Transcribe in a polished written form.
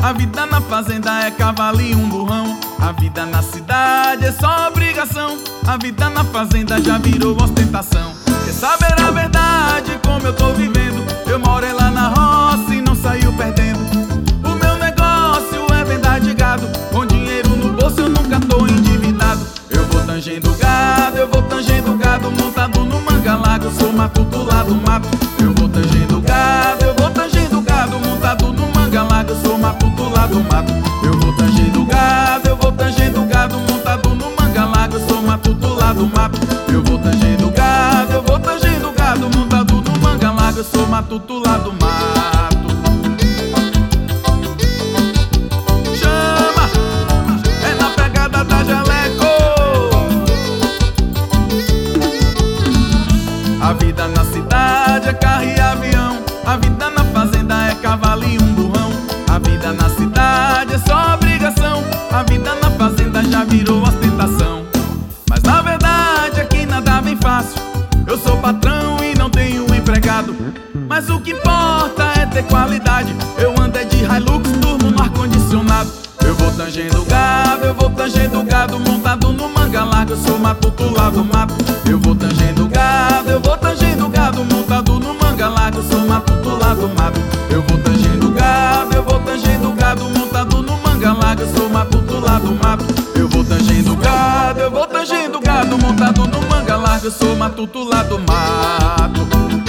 A vida na fazenda é cavalo e um burrão. A vida na cidade é só obrigação. A vida na fazenda já virou ostentação. Quer saber a verdade, como eu tô vivendo? Eu moro lá na roça e não saio perdendo. O meu negócio é venda de gado. Com dinheiro no bolso eu nunca tô endividado. Eu vou tangendo gado, eu vou tangendo gado, montado no manga-lago, eu sou matuto lá do mato. Eu vou tangendo gado, eu vou tangendo gado, montado no manga-lago, eu sou matuto lá do mato. Eu vou tangendo gado, eu vou tangendo gado, montado no manga-lago, eu sou matuto lá do mato. Eu vou tangendo gado, eu vou tangendo gado, montado no manga-lago, eu sou matuto lá do mato. Chama, é na pegada da jaleco. A vida na cidade é carro e avião. A vida na fazenda é cavalo e um burrão. A vida na cidade é só obrigação. A vida na fazenda já virou ostentação. Mas na verdade aqui nada vem fácil. Eu sou patrão e não tenho empregado. Mas o que importa é ter qualidade. Eu ando é de Hilux, durmo no ar-condicionado. Eu vou tangendo gado, eu vou tangendo gado, montado no manga-lago, eu sou matuto lá do mato. Eu vou tangendo gado, eu vou tangendo gado, montado no manga-lago, eu sou matuto lá do mato. Eu vou tangendo gado, eu vou tangendo gado, montado no manga-lago, eu sou matuto lá do mato. Eu vou tangendo gado, eu vou tangendo gado, montado no manga-lago, eu sou matuto lá do mato.